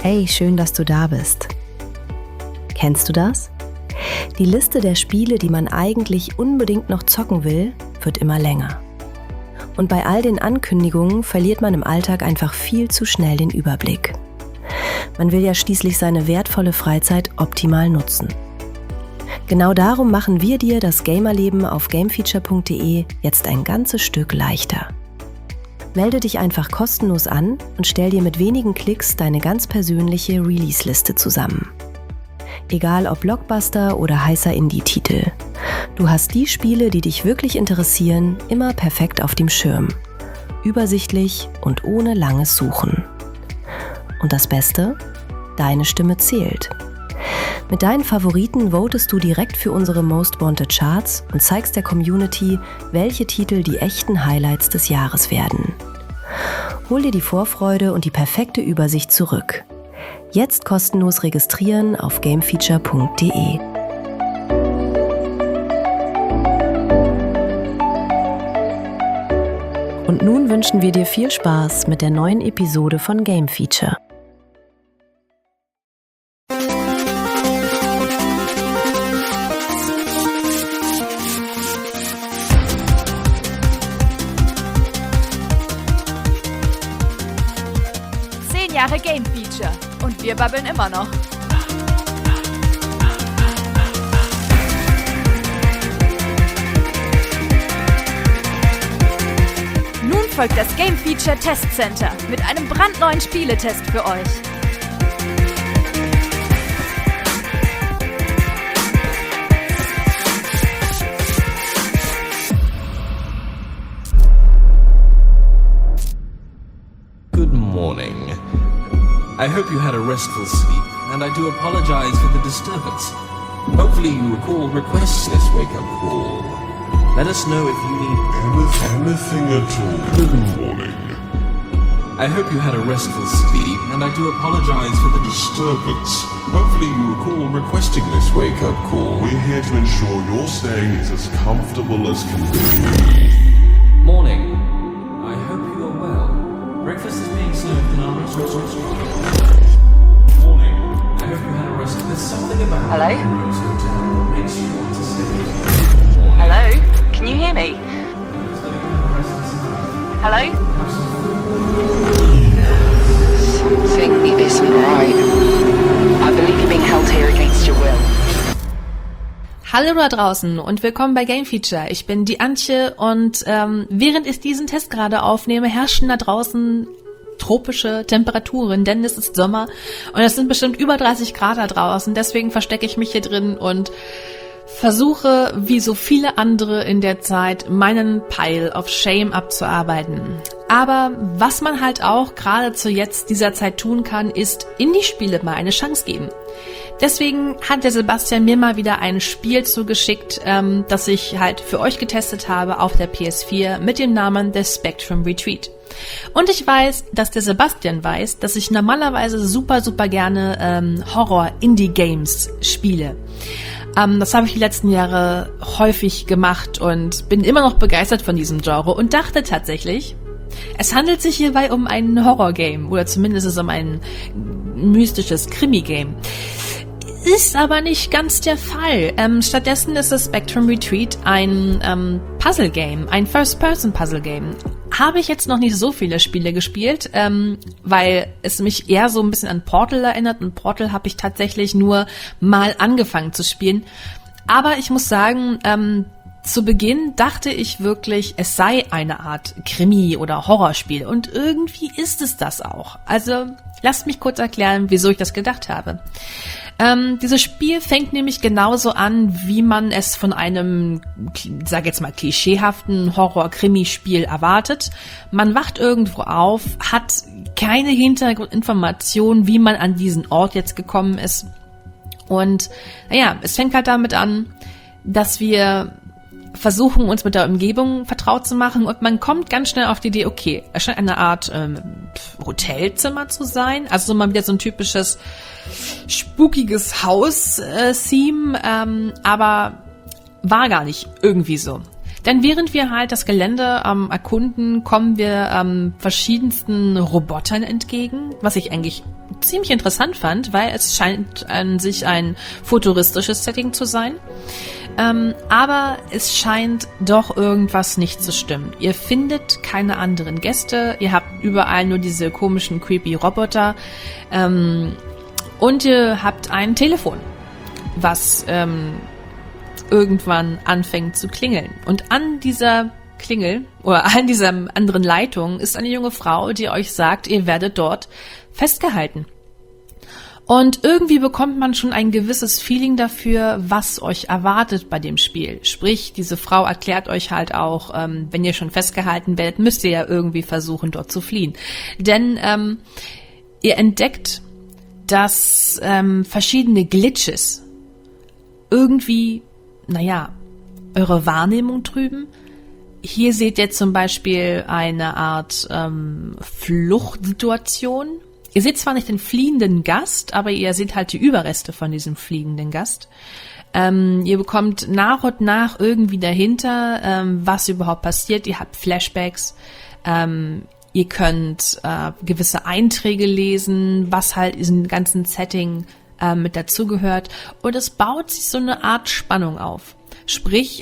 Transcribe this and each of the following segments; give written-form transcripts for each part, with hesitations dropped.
Hey, schön, dass du da bist. Kennst du das? Die Liste der Spiele, die man eigentlich unbedingt noch zocken will, wird immer länger. Und bei all den Ankündigungen verliert man im Alltag einfach viel zu schnell den Überblick. Man will ja schließlich seine wertvolle Freizeit optimal nutzen. Genau darum machen wir dir das Gamerleben auf gamefeature.de jetzt ein ganzes Stück leichter. Melde dich einfach kostenlos an und stell dir mit wenigen Klicks deine ganz persönliche Release-Liste zusammen. Egal ob Blockbuster oder heißer Indie-Titel. Du hast die Spiele, die dich wirklich interessieren, immer perfekt auf dem Schirm. Übersichtlich und ohne langes Suchen. Und das Beste? Deine Stimme zählt. Mit deinen Favoriten votest du direkt für unsere Most Wanted Charts und zeigst der Community, welche Titel die echten Highlights des Jahres werden. Hol dir die Vorfreude und die perfekte Übersicht zurück. Jetzt kostenlos registrieren auf gamefeature.de. Und nun wünschen wir dir viel Spaß mit der neuen Episode von Game Feature. Jahre Game Feature und wir babbeln immer noch. Nun folgt das Game Feature Test Center mit einem brandneuen Spieletest für euch. Good morning. I hope you had a restful sleep, and I do apologize for the disturbance. Hopefully you recall requests this wake-up call. Let us know if you need anything at all. Good morning. I hope you had a restful sleep, and I do apologize for the disturbance. Hopefully you recall requesting this wake-up call. We're here to ensure your staying is as comfortable as can be. Morning. I hope you are well. Breakfast is being served in our restaurant. Morning. I hope you had a rest. There's something about Hello? Rose Hotel that makes you want to stay. Morning. Hello? Can you hear me? Hello? Something isn't right. I believe you're being held here against your will. Hallo da draußen und willkommen bei Game Feature. Ich bin die Antje und während ich diesen Test gerade aufnehme, herrschen da draußen tropische Temperaturen, denn es ist Sommer und es sind bestimmt über 30 Grad da draußen. Deswegen verstecke ich mich hier drin und versuche, wie so viele andere in der Zeit, meinen Pile of Shame abzuarbeiten. Aber was man halt auch gerade zu jetzt dieser Zeit tun kann, ist Indie-Spiele mal eine Chance geben. Deswegen hat der Sebastian mir mal wieder ein Spiel zugeschickt, das ich halt für euch getestet habe auf der PS4 mit dem Namen The Spectrum Retreat. Und ich weiß, dass der Sebastian weiß, dass ich normalerweise super gerne Horror-Indie-Games spiele. Das habe ich die letzten Jahre häufig gemacht und bin immer noch begeistert von diesem Genre und dachte tatsächlich, es handelt sich hierbei um ein Horror-Game oder zumindest um ein mystisches Krimi-Game. Ist aber nicht ganz der Fall. Stattdessen ist das Spectrum Retreat ein Puzzle-Game, ein First-Person-Puzzle-Game. Habe ich jetzt noch nicht so viele Spiele gespielt, weil es mich eher so ein bisschen an Portal erinnert und Portal habe ich tatsächlich nur mal angefangen zu spielen. Aber ich muss sagen, zu Beginn dachte ich wirklich, es sei eine Art Krimi- oder Horrorspiel und irgendwie ist es das auch. Also lasst mich kurz erklären, wieso ich das gedacht habe. Dieses Spiel fängt nämlich genauso an, wie man es von einem, sag jetzt mal, klischeehaften Horror-Krimi-Spiel erwartet. Man wacht irgendwo auf, hat keine Hintergrundinformationen, wie man an diesen Ort jetzt gekommen ist. Und naja, es fängt halt damit an, dass wir versuchen, uns mit der Umgebung vertraut zu machen und man kommt ganz schnell auf die Idee, okay, es scheint eine Art Hotelzimmer zu sein, also mal wieder so ein typisches spukiges Haus-Theme, aber war gar nicht irgendwie so. Denn während wir halt das Gelände erkunden, kommen wir verschiedensten Robotern entgegen, was ich eigentlich ziemlich interessant fand, weil es scheint an sich ein futuristisches Setting zu sein. Aber es scheint doch irgendwas nicht zu stimmen. Ihr findet keine anderen Gäste, ihr habt überall nur diese komischen, creepy Roboter und ihr habt ein Telefon, was irgendwann anfängt zu klingeln. Und an dieser Klingel oder an dieser anderen Leitung ist eine junge Frau, die euch sagt, ihr werdet dort festgehalten. Und irgendwie bekommt man schon ein gewisses Feeling dafür, was euch erwartet bei dem Spiel. Sprich, diese Frau erklärt euch halt auch, wenn ihr schon festgehalten werdet, müsst ihr ja irgendwie versuchen, dort zu fliehen. Denn ihr entdeckt, dass verschiedene Glitches irgendwie, eure Wahrnehmung trüben. Hier seht ihr zum Beispiel eine Art Fluchtsituation. Ihr seht zwar nicht den fliehenden Gast, aber ihr seht halt die Überreste von diesem fliegenden Gast. Ihr bekommt nach und nach irgendwie dahinter, was überhaupt passiert. Ihr habt Flashbacks. Ihr könnt gewisse Einträge lesen, was halt diesem ganzen Setting mit dazugehört. Und es baut sich so eine Art Spannung auf. Sprich,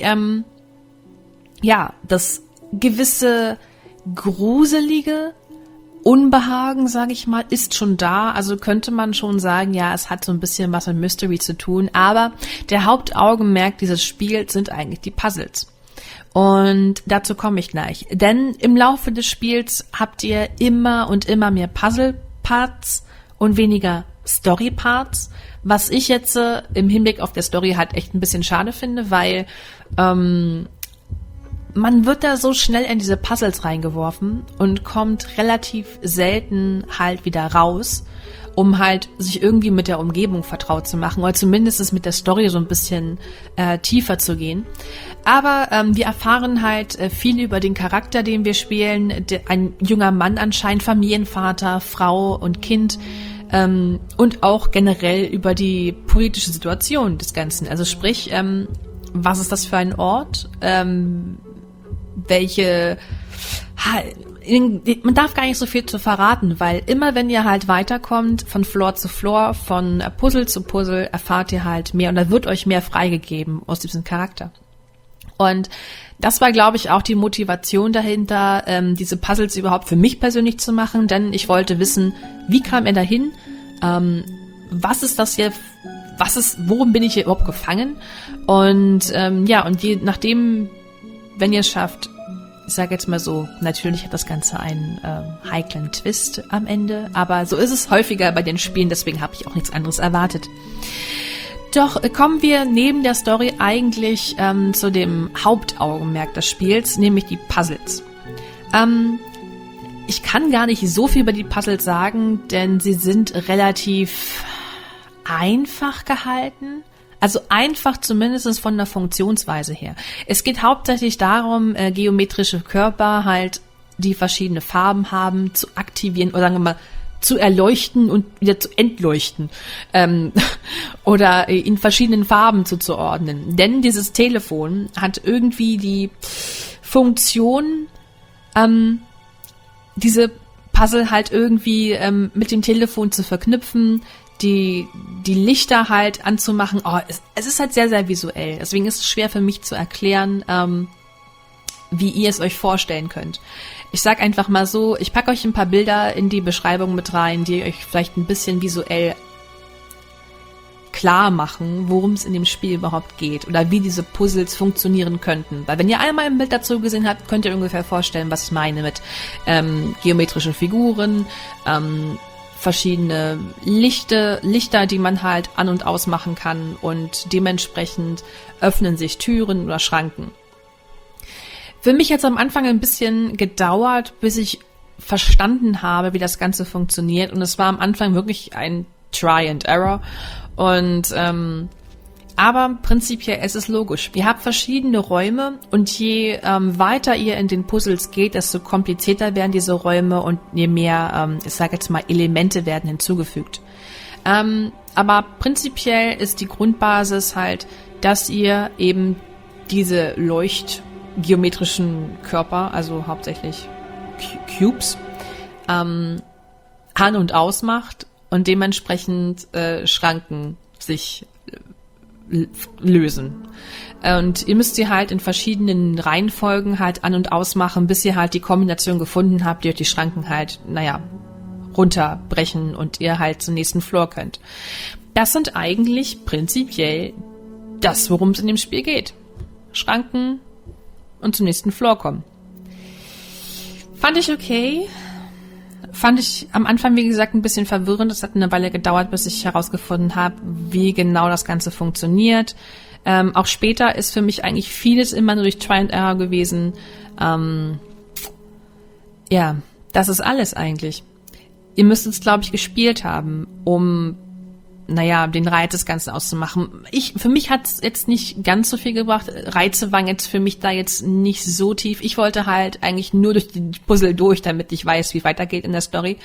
das gewisse gruselige Unbehagen, sage ich mal, ist schon da. Also könnte man schon sagen, ja, es hat so ein bisschen was mit Mystery zu tun. Aber der Hauptaugenmerk dieses Spiels sind eigentlich die Puzzles. Und dazu komme ich gleich. Denn im Laufe des Spiels habt ihr immer und immer mehr Puzzle-Parts und weniger Story-Parts. Was ich jetzt im Hinblick auf der Story halt echt ein bisschen schade finde, weil man wird da so schnell in diese Puzzles reingeworfen und kommt relativ selten halt wieder raus, um halt sich irgendwie mit der Umgebung vertraut zu machen oder zumindest mit der Story so ein bisschen tiefer zu gehen. Aber wir erfahren halt viel über den Charakter, den wir spielen. Ein junger Mann anscheinend, Familienvater, Frau und Kind, und auch generell über die politische Situation des Ganzen. Also sprich, was ist das für ein Ort? Man darf gar nicht so viel zu verraten, weil immer wenn ihr halt weiterkommt, von Floor zu Floor, von Puzzle zu Puzzle, erfahrt ihr halt mehr und da wird euch mehr freigegeben aus diesem Charakter. Und das war, glaube ich, auch die Motivation dahinter, diese Puzzles überhaupt für mich persönlich zu machen, denn ich wollte wissen, wie kam er dahin, was ist das hier, worum bin ich hier überhaupt gefangen? Und je nachdem, wenn ihr es schafft, ich sage jetzt mal so, natürlich hat das Ganze einen heiklen Twist am Ende, aber so ist es häufiger bei den Spielen, deswegen habe ich auch nichts anderes erwartet. Doch kommen wir neben der Story eigentlich zu dem Hauptaugenmerk des Spiels, nämlich die Puzzles. Ich kann gar nicht so viel über die Puzzles sagen, denn sie sind relativ einfach gehalten. Also einfach zumindest von der Funktionsweise her. Es geht hauptsächlich darum, geometrische Körper halt, die verschiedene Farben haben, zu aktivieren oder sagen wir mal zu erleuchten und wieder zu entleuchten oder in verschiedenen Farben zuzuordnen. Denn dieses Telefon hat irgendwie die Funktion, diese Puzzle halt irgendwie mit dem Telefon zu verknüpfen, die Lichter halt anzumachen. Es ist halt sehr, sehr visuell. Deswegen ist es schwer für mich zu erklären, wie ihr es euch vorstellen könnt. Ich sag einfach mal so, ich packe euch ein paar Bilder in die Beschreibung mit rein, die euch vielleicht ein bisschen visuell klar machen, worum es in dem Spiel überhaupt geht oder wie diese Puzzles funktionieren könnten. Weil wenn ihr einmal ein Bild dazu gesehen habt, könnt ihr ungefähr vorstellen, was ich meine mit geometrischen Figuren, verschiedene Lichter, die man halt an- und ausmachen kann und dementsprechend öffnen sich Türen oder Schranken. Für mich hat es am Anfang ein bisschen gedauert, bis ich verstanden habe, wie das Ganze funktioniert und es war am Anfang wirklich ein Try and Error und aber prinzipiell ist es logisch. Ihr habt verschiedene Räume und je weiter ihr in den Puzzles geht, desto komplizierter werden diese Räume und je mehr, ich sage jetzt mal, Elemente werden hinzugefügt. Aber prinzipiell ist die Grundbasis halt, dass ihr eben diese leuchtgeometrischen Körper, also hauptsächlich Cubes, an- und ausmacht und dementsprechend Schranken sich lösen. Und ihr müsst sie halt in verschiedenen Reihenfolgen halt an- und ausmachen, bis ihr halt die Kombination gefunden habt, die euch die Schranken halt, runterbrechen und ihr halt zum nächsten Floor könnt. Das sind eigentlich prinzipiell das, worum es in dem Spiel geht. Schranken und zum nächsten Floor kommen. Fand ich okay. Fand ich am Anfang, wie gesagt, ein bisschen verwirrend. Es hat eine Weile gedauert, bis ich herausgefunden habe, wie genau das Ganze funktioniert. Auch später ist für mich eigentlich vieles immer nur durch Try and Error gewesen. Das ist alles eigentlich. Ihr müsst es, glaube ich, gespielt haben, um den Reiz des Ganzen auszumachen. Für mich hat es jetzt nicht ganz so viel gebracht. Reize waren jetzt für mich da jetzt nicht so tief. Ich wollte halt eigentlich nur durch die Puzzle durch, damit ich weiß, wie weitergeht in der Story.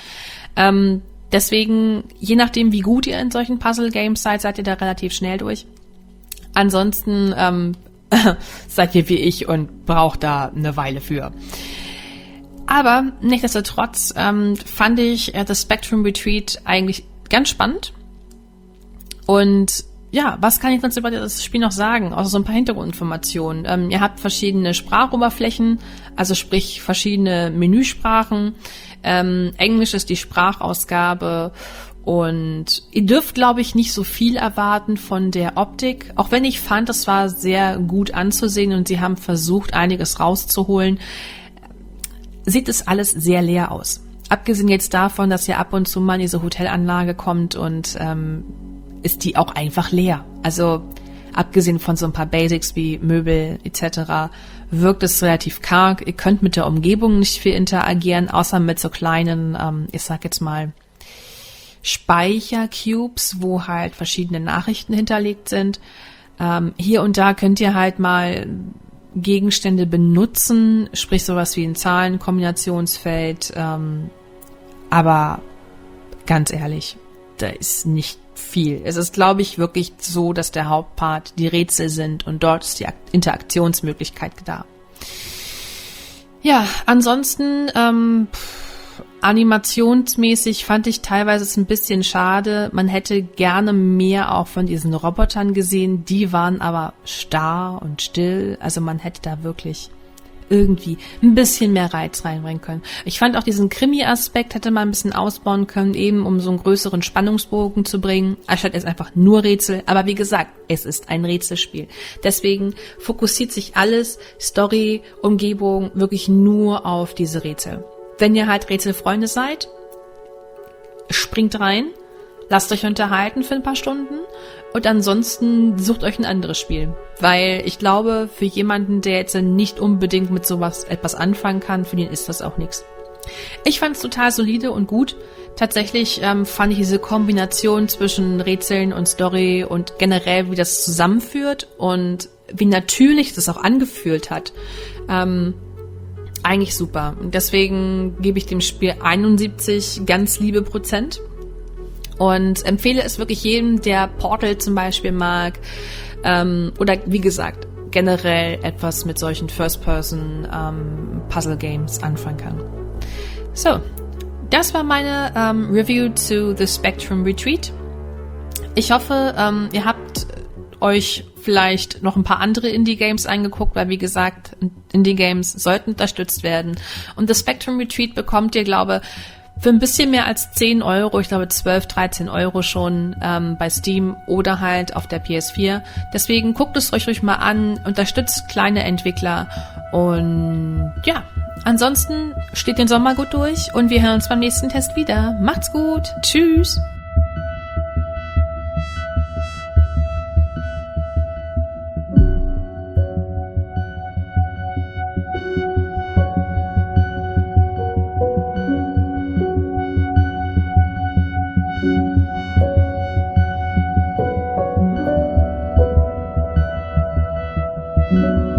Deswegen, je nachdem, wie gut ihr in solchen Puzzle-Games seid ihr da relativ schnell durch. Ansonsten seid ihr wie ich und braucht da eine Weile für. Aber nichtsdestotrotz fand ich das Spectrum Retreat eigentlich ganz spannend. Und ja, was kann ich sonst über das Spiel noch sagen? Außer so ein paar Hintergrundinformationen. Ihr habt verschiedene Sprachoberflächen, also sprich verschiedene Menüsprachen. Englisch ist die Sprachausgabe und ihr dürft, glaube ich, nicht so viel erwarten von der Optik. Auch wenn ich fand, das war sehr gut anzusehen und sie haben versucht, einiges rauszuholen, sieht es alles sehr leer aus. Abgesehen jetzt davon, dass ihr ab und zu mal in diese Hotelanlage kommt und ist die auch einfach leer. Also abgesehen von so ein paar Basics wie Möbel etc. wirkt es relativ karg. Ihr könnt mit der Umgebung nicht viel interagieren, außer mit so kleinen, ich sag jetzt mal, Speichercubes, wo halt verschiedene Nachrichten hinterlegt sind. Hier und da könnt ihr halt mal Gegenstände benutzen, sprich sowas wie ein Zahlenkombinationsfeld. Aber ganz ehrlich, da ist nicht viel. Es ist, glaube ich, wirklich so, dass der Hauptpart die Rätsel sind und dort ist die Interaktionsmöglichkeit da. Ja, ansonsten animationsmäßig fand ich teilweise es ein bisschen schade. Man hätte gerne mehr auch von diesen Robotern gesehen. Die waren aber starr und still. Also man hätte da wirklich irgendwie ein bisschen mehr Reiz reinbringen können. Ich fand auch diesen Krimi-Aspekt hätte man ein bisschen ausbauen können, eben um so einen größeren Spannungsbogen zu bringen, anstatt es einfach nur Rätsel. Aber wie gesagt, es ist ein Rätselspiel. Deswegen fokussiert sich alles, Story, Umgebung, wirklich nur auf diese Rätsel. Wenn ihr halt Rätselfreunde seid, springt rein, lasst euch unterhalten für ein paar Stunden und ansonsten sucht euch ein anderes Spiel. Weil ich glaube, für jemanden, der jetzt nicht unbedingt mit sowas etwas anfangen kann, für den ist das auch nichts. Ich fand es total solide und gut. Tatsächlich fand ich diese Kombination zwischen Rätseln und Story und generell, wie das zusammenführt und wie natürlich das auch angefühlt hat, eigentlich super. Und deswegen gebe ich dem Spiel 71 ganz liebe Prozent. Und empfehle es wirklich jedem, der Portal zum Beispiel mag oder wie gesagt, generell etwas mit solchen First-Person-Puzzle-Games anfangen kann. So, das war meine Review zu The Spectrum Retreat. Ich hoffe, ihr habt euch vielleicht noch ein paar andere Indie-Games angeguckt, weil wie gesagt, Indie-Games sollten unterstützt werden. Und The Spectrum Retreat bekommt ihr, glaube für ein bisschen mehr als 10 Euro, ich glaube 12, 13 Euro schon bei Steam oder halt auf der PS4. Deswegen guckt es euch ruhig mal an, unterstützt kleine Entwickler und ja, ansonsten steht den Sommer gut durch und wir hören uns beim nächsten Test wieder. Macht's gut, tschüss! Thank you.